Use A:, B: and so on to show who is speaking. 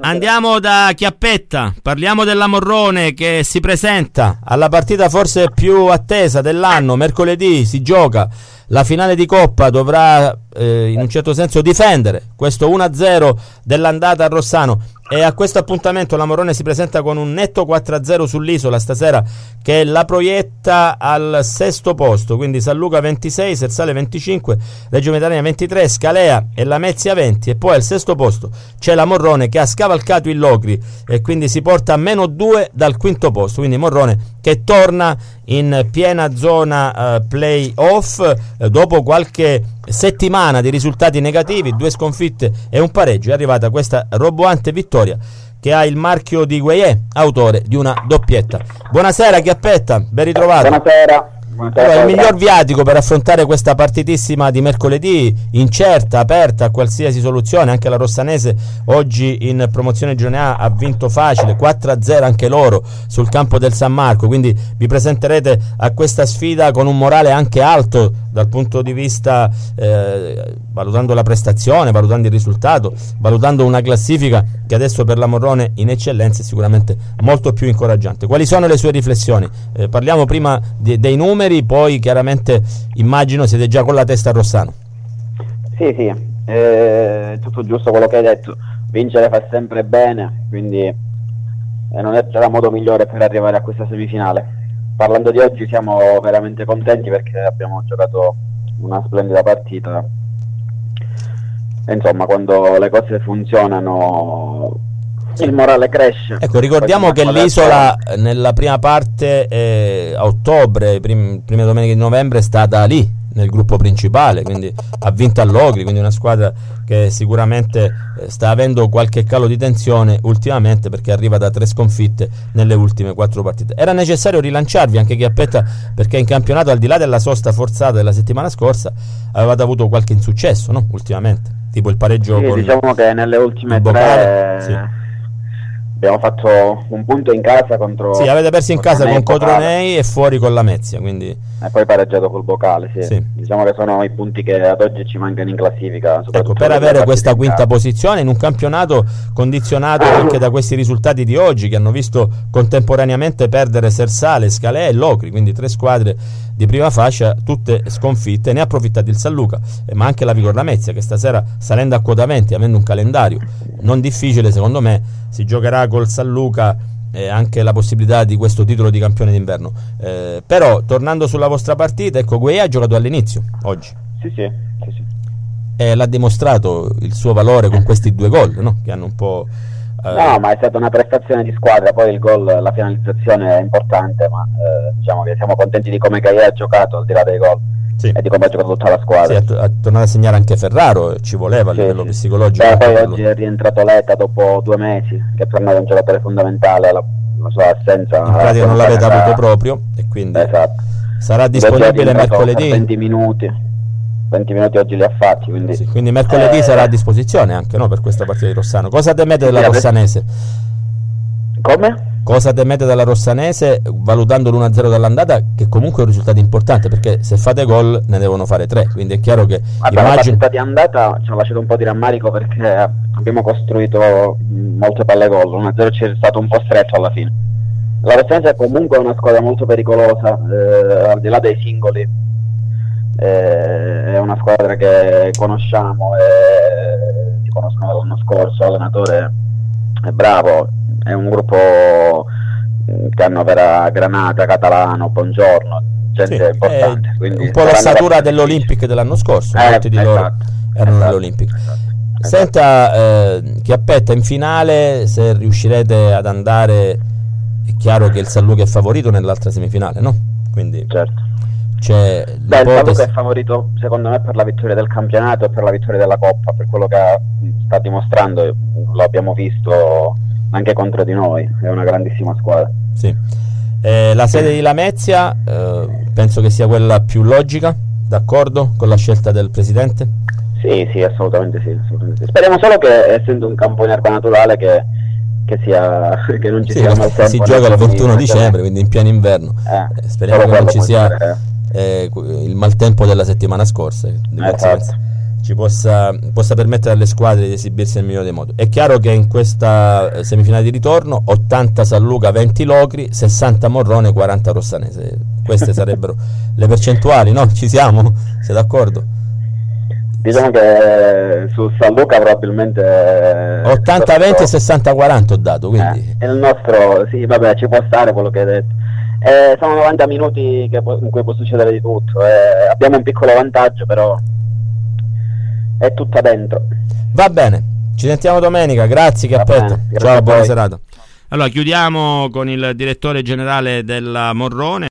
A: Andiamo da Chiappetta, parliamo della Morrone che si presenta alla partita forse più attesa dell'anno. Mercoledì si gioca la finale di Coppa, dovrà in un certo senso difendere questo 1-0 dell'andata a Rossano, e a questo appuntamento la Morrone si presenta con un netto 4-0 sull'Isola stasera, che la proietta al sesto posto, quindi San Luca 26, Sersale 25, Reggio Emilia 23, Scalea e Lamezia 20, e poi al sesto posto c'è la Morrone che ha scavalcato il Locri e quindi si porta a -2 dal quinto posto, quindi Morrone che torna in piena zona play-off dopo qualche settimana di risultati negativi, 2 sconfitte e un pareggio. È arrivata questa roboante vittoria che ha il marchio di Gueye, autore di una doppietta. Buonasera Chiappetta, ben ritrovato.
B: Buonasera.
A: Allora, il miglior viatico per affrontare questa partitissima di mercoledì, incerta, aperta a qualsiasi soluzione. Anche la Rossanese oggi in promozione Girone A ha vinto facile, 4-0 anche loro sul campo del San Marco, quindi vi presenterete a questa sfida con un morale anche alto dal punto di vista valutando la prestazione, valutando il risultato, valutando una classifica che adesso per la Morrone in eccellenza è sicuramente molto più incoraggiante. Quali sono le sue riflessioni? Parliamo prima dei numeri, poi chiaramente immagino siete già con la testa a Rossano.
B: Sì, è tutto giusto quello che hai detto. Vincere fa sempre bene, quindi non è già il modo migliore per arrivare a questa semifinale. Parlando di oggi siamo veramente contenti perché abbiamo giocato una splendida partita e insomma quando le cose funzionano il morale cresce.
A: Ecco, ricordiamo che l'Isola nella prima parte a ottobre, prime domeniche di novembre, è stata lì nel gruppo principale, quindi ha vinto a Locri, quindi una squadra che sicuramente sta avendo qualche calo di tensione ultimamente perché arriva da 3 sconfitte nelle ultime 4 partite. Era necessario rilanciarvi anche Chiappetta, perché in campionato, al di là della sosta forzata della settimana scorsa, avevate avuto qualche insuccesso, no? Ultimamente, tipo il pareggio con
B: diciamo che nelle ultime 3 sì. Abbiamo fatto un punto in casa contro...
A: Sì, avete perso in casa con Cotronei e fuori con Lamezia, quindi...
B: E poi pareggiato col Bocale, sì. Diciamo che sono i punti che ad oggi ci mancano in classifica.
A: Ecco, per avere questa quinta posizione in un campionato condizionato anche da questi risultati di oggi, che hanno visto contemporaneamente perdere Sersale, Scalea e Locri, quindi 3 squadre di prima fascia, tutte sconfitte. Ne ha approfittato il San Luca, ma anche la Vigor Lamezia, che stasera, salendo a quota 20, avendo un calendario non difficile, secondo me si giocherà col San Luca anche la possibilità di questo titolo di campione d'inverno. Però tornando sulla vostra partita, ecco, Gueye ha giocato all'inizio oggi.
B: Sì.
A: E l'ha dimostrato il suo valore con questi 2 gol, no? Che hanno un po'
B: No, ma è stata una prestazione di squadra. Poi il gol, la finalizzazione è importante, ma diciamo che siamo contenti di come Gueye ha giocato al di là dei gol. Sì. E di come ha giocato tutta la squadra.
A: Sì, ha tornato a segnare anche Ferraro, ci voleva a livello psicologico.
B: Poi oggi è rientrato Leta dopo 2 mesi, che è tornato un giocatore fondamentale. La sua assenza
A: in pratica non l'avete avuto proprio, e quindi sarà disponibile mercoledì.
B: 20 minuti oggi li ha fatti,
A: quindi mercoledì sarà a disposizione anche, no, per questa partita di Rossano. Cosa temete della Rossanese?
B: Come?
A: Cosa temete dalla Rossanese, valutando l'1-0 dall'andata, che comunque è un risultato importante, perché se fate gol ne devono fare 3, quindi è chiaro che
B: la partita di andata ci ha lasciato un po' di rammarico perché abbiamo costruito molte palle gol, 1-0 ci è stato un po' stretto alla fine. La Rossanese è comunque una squadra molto pericolosa, al di là dei singoli, è una squadra che conosciamo e si conoscono dall'anno scorso, l'allenatore è bravo. È un gruppo che hanno per Granata, Catalano, Buongiorno, gente importante.
A: Un po' l'ossatura dell'Olympic dell'anno scorso, molti di loro erano all'Olympic. Senta, Chiappetta, in finale, se riuscirete ad andare, è chiaro che il San Luca è favorito nell'altra semifinale, no? Quindi
B: certo.
A: C'è
B: il San Luca è favorito secondo me per la vittoria del campionato e per la vittoria della Coppa, per quello che sta dimostrando, lo abbiamo visto anche contro di noi, è una grandissima squadra.
A: Sì. La sede di Lamezia penso che sia quella più logica, d'accordo con la scelta del presidente?
B: Sì, assolutamente sì. Speriamo solo che, essendo un campo in erba naturale, che non ci sia maltempo.
A: Si gioca il 21 dicembre, quindi in pieno inverno. Speriamo che non ci sia il maltempo della settimana scorsa. possa permettere alle squadre di esibirsi nel migliore dei modi. È chiaro che in questa semifinale di ritorno 80 San Luca, 20 Locri, 60 Morrone, 40 Rossanese. Queste sarebbero le percentuali, no? Ci siamo? Sei d'accordo?
B: Diciamo che su San Luca probabilmente
A: 80-20 e 60-40 ho dato, quindi
B: il nostro, sì, vabbè, ci può stare quello che hai detto. Sono 90 minuti in cui può succedere di tutto. Abbiamo un piccolo vantaggio, però è tutta dentro.
A: Va bene, ci sentiamo domenica, grazie Chiappetta. Ciao, buona serata. Allora chiudiamo con il direttore generale della Morrone.